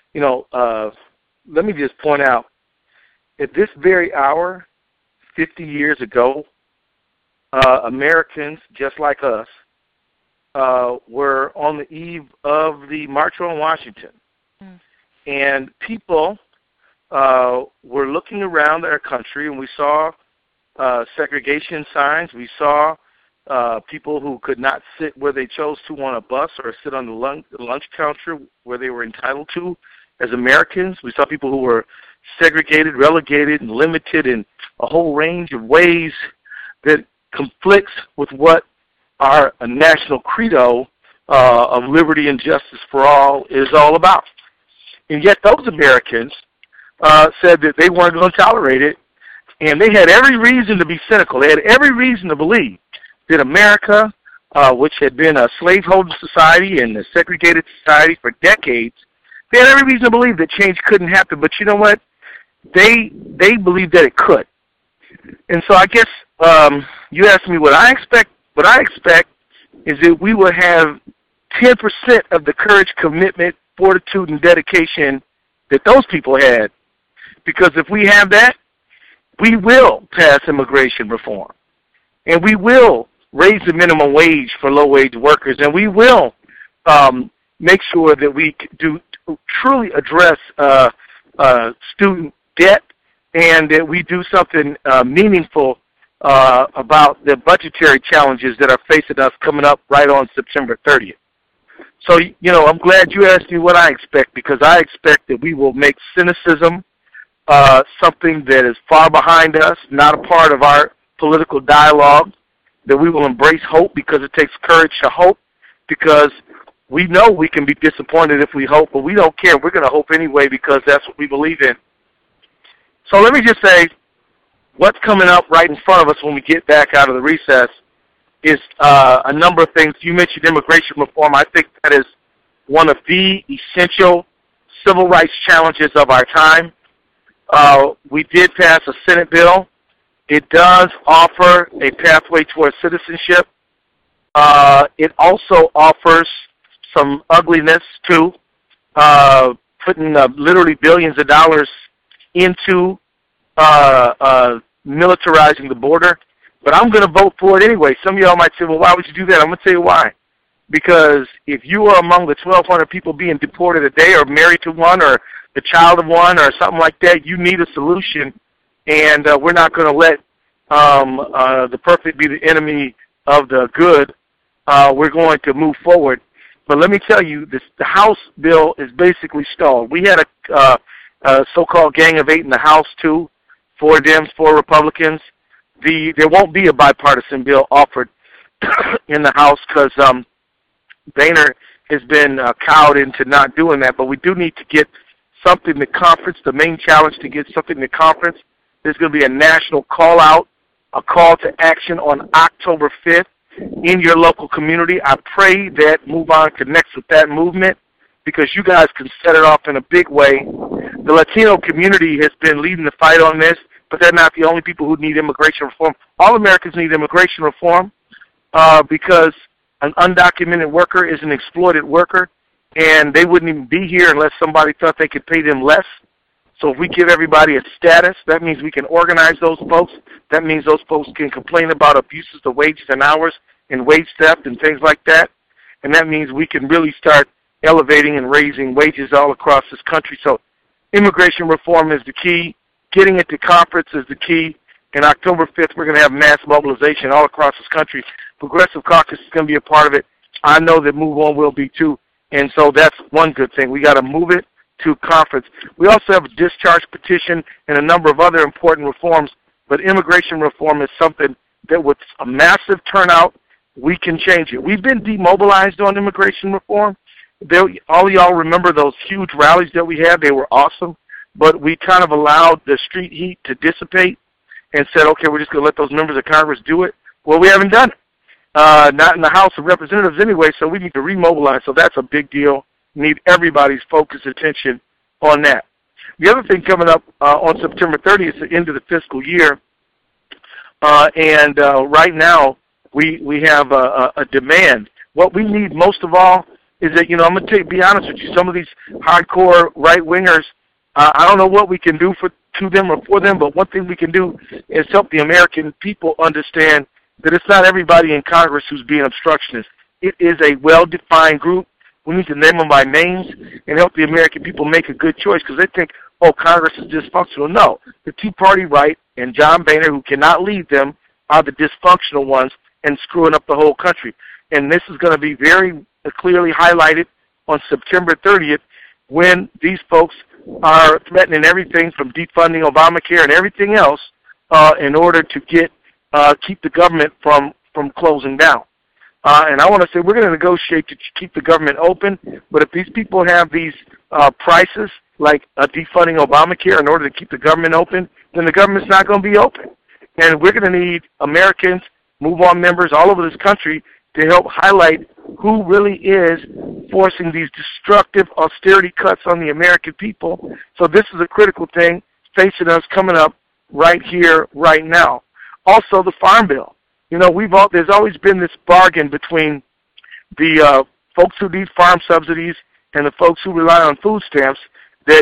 let me just point out, at this very hour, 50 years ago, Americans, just like us, were on the eve of the March on Washington. And people were looking around our country, and we saw segregation signs. We saw people who could not sit where they chose to on a bus or sit on the lunch counter where they were entitled to as Americans. We saw people who were segregated, relegated, and limited in a whole range of ways that conflicts with what our national credo of liberty and justice for all is all about. And yet those Americans said that they weren't going to tolerate it, and they had every reason to be cynical. They had every reason to believe that America, which had been a slaveholding society and a segregated society for decades, they had every reason to believe that change couldn't happen. But you know what? They believed that it could. And so I guess you asked me what I expect. What I expect is that we will have 10% of the courage, commitment, fortitude, and dedication that those people had. Because if we have that, we will pass immigration reform. And we will raise the minimum wage for low-wage workers. And we will make sure that we do truly address student debt, and that we do something meaningful about the budgetary challenges that are facing us coming up right on September 30th. So, I'm glad you asked me what I expect, because I expect that we will make cynicism something that is far behind us, not a part of our political dialogue, that we will embrace hope because it takes courage to hope, because we know we can be disappointed if we hope, but we don't care. We're going to hope anyway because that's what we believe in. So let me just say, what's coming up right in front of us when we get back out of the recess is a number of things. You mentioned immigration reform. I think that is one of the essential civil rights challenges of our time. We did pass a Senate bill. It does offer a pathway towards citizenship. It also offers some ugliness, too, putting literally billions of dollars into militarizing the border. But I'm going to vote for it anyway. Some of y'all might say, well, why would you do that? I'm going to tell you why. Because if you are among the 1,200 people being deported a day, or married to one, or the child of one, or something like that, you need a solution. And we're not going to let the perfect be the enemy of the good. We're going to move forward. But let me tell you, the House bill is basically stalled. We had a so-called gang of 8 in the House, too, 4 Dems, 4 Republicans. There won't be a bipartisan bill offered in the House because Boehner has been cowed into not doing that. But we do need to get something to conference. The main challenge to get something to conference, there's going to be a national call-out, a call to action on October 5th in your local community. I pray that MoveOn connects with that movement because you guys can set it off in a big way. The Latino community has been leading the fight on this, but they're not the only people who need immigration reform. All Americans need immigration reform because an undocumented worker is an exploited worker, and they wouldn't even be here unless somebody thought they could pay them less. So if we give everybody a status, that means we can organize those folks. That means those folks can complain about abuses to wages and hours and wage theft and things like that. And that means we can really start elevating and raising wages all across this country. So immigration reform is the key. Getting it to conference is the key. And October 5th, we're going to have mass mobilization all across this country. Progressive Caucus is going to be a part of it. I know that MoveOn will be too. And so that's one good thing. We got to move it to conference. We also have a discharge petition and a number of other important reforms, but immigration reform is something that with a massive turnout, we can change it. We've been demobilized on immigration reform. All of y'all remember those huge rallies that we had. They were awesome, but we kind of allowed the street heat to dissipate and said, okay, we're just going to let those members of Congress do it. Well, we haven't done it. Not in the House of Representatives anyway, so we need to remobilize. So that's a big deal. Need everybody's focused attention on that. The other thing coming up on September 30th is the end of the fiscal year, and right now we have a demand. What we need most of all is that, I'm going to be honest with you, some of these hardcore right-wingers, I don't know what we can do to them or for them, but one thing we can do is help the American people understand that it's not everybody in Congress who's being obstructionist. It is a well-defined group. We need to name them by names and help the American people make a good choice, because they think, oh, Congress is dysfunctional. No, the Tea Party right and John Boehner, who cannot lead them, are the dysfunctional ones and screwing up the whole country. And this is going to be very clearly highlighted on September 30th when these folks are threatening everything from defunding Obamacare and everything else in order to keep the government from closing down. And I want to say we're going to negotiate to keep the government open, but if these people have these prices, like defunding Obamacare in order to keep the government open, then the government's not going to be open. And we're going to need Americans, Move On members all over this country to help highlight who really is forcing these destructive austerity cuts on the American people. So this is a critical thing facing us coming up right here, right now. Also, the Farm Bill. There's always been this bargain between the folks who need farm subsidies and the folks who rely on food stamps that,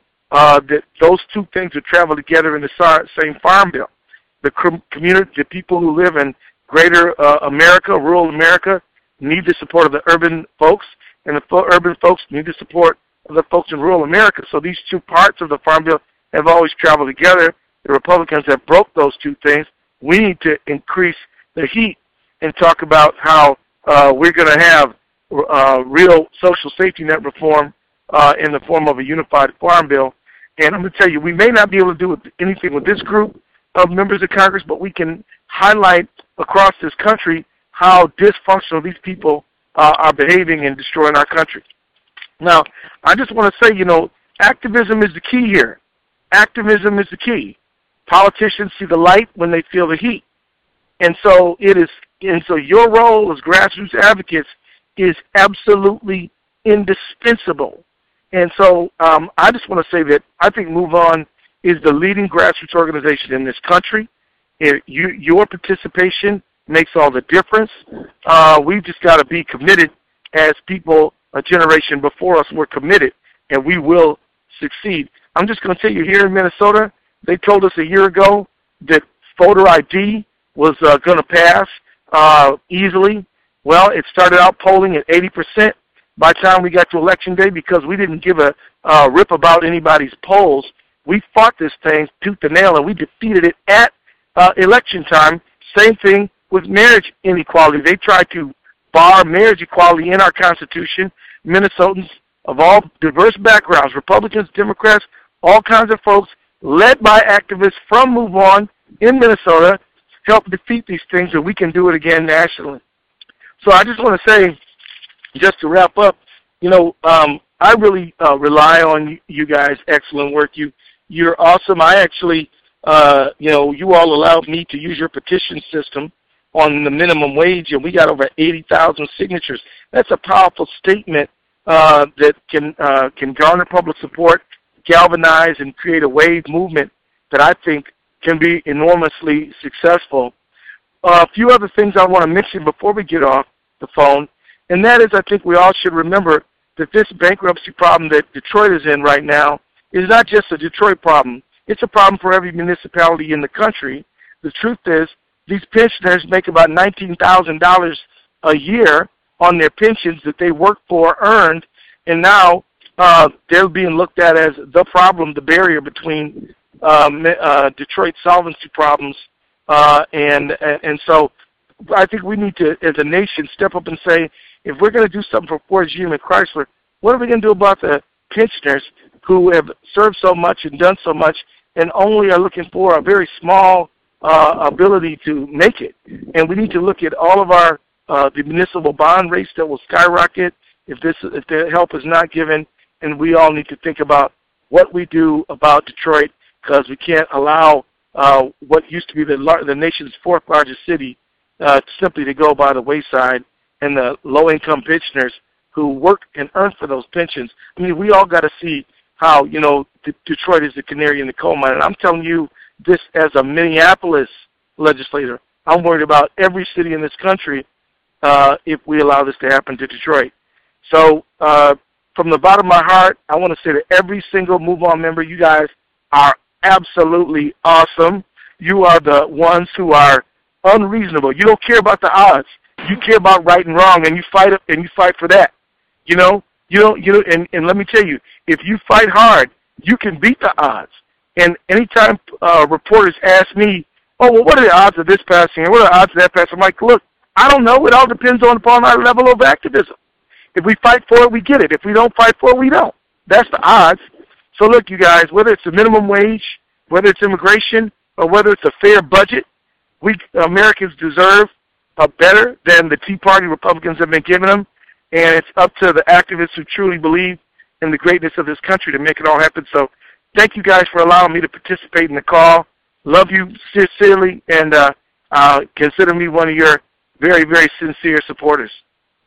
that those two things would travel together in the same Farm Bill. The community, the people who live in greater America, rural America, need the support of the urban folks, and the urban folks need the support of the folks in rural America. So these two parts of the Farm Bill have always traveled together. The Republicans have broke those two things. We need to increase the heat and talk about how we're going to have real social safety net reform in the form of a unified Farm Bill. And I'm going to tell you, we may not be able to do anything with this group of members of Congress, but we can highlight across this country how dysfunctional these people are behaving and destroying our country. Now, I just want to say, activism is the key here. Activism is the key. Politicians see the light when they feel the heat. And so your role as grassroots advocates is absolutely indispensable. And so I just want to say that I think Move On is the leading grassroots organization in this country. Your participation makes all the difference. We've just got to be committed as people, a generation before us were committed, and we will succeed. I'm just going to tell you, here in Minnesota, they told us a year ago that voter ID was going to pass easily. Well, it started out polling at 80% by the time we got to Election Day, because we didn't give a rip about anybody's polls. We fought this thing tooth and nail, and we defeated it at election time. Same thing with marriage inequality. They tried to bar marriage equality in our Constitution. Minnesotans of all diverse backgrounds, Republicans, Democrats, all kinds of folks, led by activists from Move On in Minnesota, helped defeat these things, and we can do it again nationally. So I just want to say, just to wrap up, I really rely on you guys. Excellent work. You're awesome. I actually, you all allowed me to use your petition system on the minimum wage, and we got over 80,000 signatures. That's a powerful statement that can garner public support, galvanize, and create a wave movement that I think can be enormously successful. A few other things I want to mention before we get off the phone, and that is, I think we all should remember that this bankruptcy problem that Detroit is in right now is not just a Detroit problem. It's a problem for every municipality in the country. The truth is, these pensioners make about $19,000 a year on their pensions that they worked for, earned, and now they're being looked at as the problem, the barrier between Detroit's solvency problems. And so I think we need to, as a nation, step up and say, if we're going to do something for Ford, GM, and Chrysler, what are we going to do about the pensioners who have served so much and done so much and only are looking for a very small ability to make it? And we need to look at all of our the municipal bond rates that will skyrocket if the help is not given, and we all need to think about what we do about Detroit, because we can't allow what used to be the nation's fourth largest city simply to go by the wayside, and the low-income pensioners who work and earn for those pensions. I mean, we all got to see how, Detroit is the canary in the coal mine. And I'm telling you this as a Minneapolis legislator. I'm worried about every city in this country if we allow this to happen to Detroit. So from the bottom of my heart, I want to say to every single Move On member, you guys are absolutely awesome. You are the ones who are unreasonable. You don't care about the odds. You care about right and wrong, and you fight for that. You know, and let me tell you, if you fight hard, you can beat the odds. And anytime reporters ask me, oh, well, what are the odds of this passing, and what are the odds of that passing? I'm like, look, I don't know. It all depends upon our level of activism. If we fight for it, we get it. If we don't fight for it, we don't. That's the odds. So look, you guys, whether it's a minimum wage, whether it's immigration, or whether it's a fair budget, we Americans deserve better than the Tea Party Republicans have been giving them, and it's up to the activists who truly believe in the greatness of this country to make it all happen. So thank you guys for allowing me to participate in the call. Love you sincerely, and consider me one of your very, very sincere supporters.